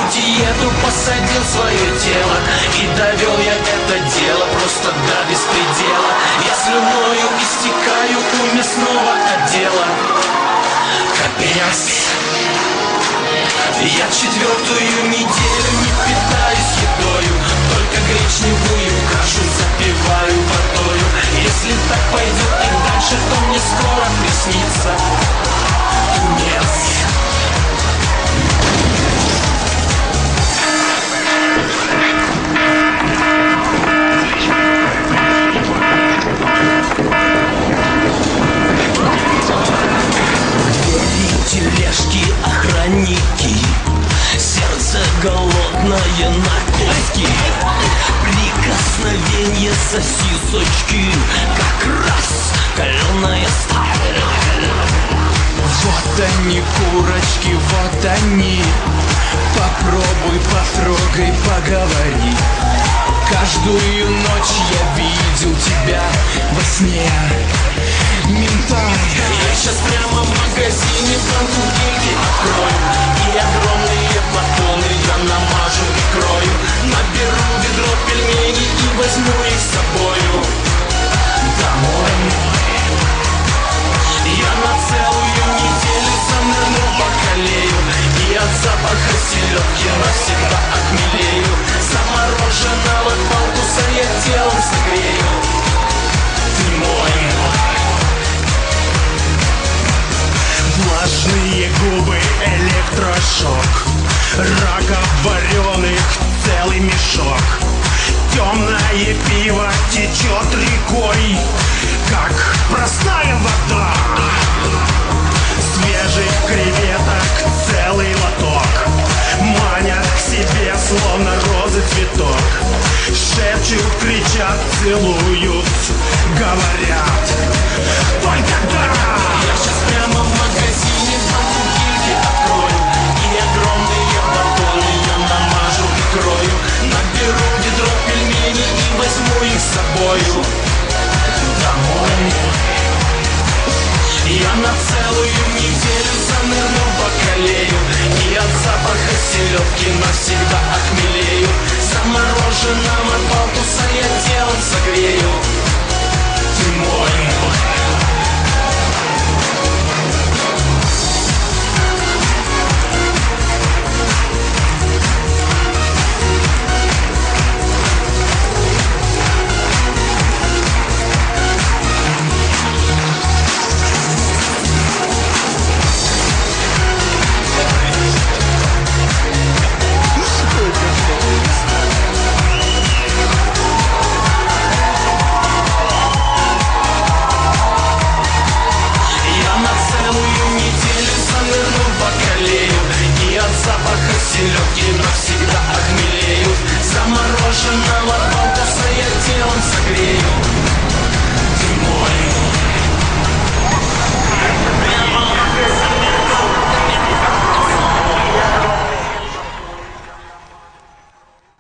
диету, посадил свое тело и довел я это дело просто до беспредела. Я слюною истекаю у мясного отдела. Капец. Я 4-ю неделю не питаюсь едою, только гречневую кашу запиваю водою. Если так пойдет и дальше, то мне скоро приснится тунец. Тележки, охранники, сердце голодное на куски, прикосновение сосисочки, как раз каленая сталь. Вот они, курочки, вот они, попробуй, потрогай, поговори. Каждую ночь я видел тебя во сне, ментай. Я сейчас прямо в магазине банку гильдии открою, и огромные батоны я намажу и крою. Наберу ведро пельменей и возьму их с собою домой. Я на целую неделю занырну в бакалею, и от запаха селедки навсегда отмелею. Замороженного палтуса я телом согрею. Ты мой. Влажные губы, электрошок, раков вареных целый мешок. Темное пиво течет рекой, как простая вода. Свежих креветок целый лоток манят к себе, словно розы цветок. Шепчут, кричат, целуют, говорят: только да! Я сейчас прямо в магазине банку гильдии открою, и огромные батоны я намажу и крою. Наберу ведро пельменей и возьму их с собою домой. Я на целую неделю занырну в бакалею, и от запаха селедки навсегда отмелею. Замороженного палтуса я телом согрею.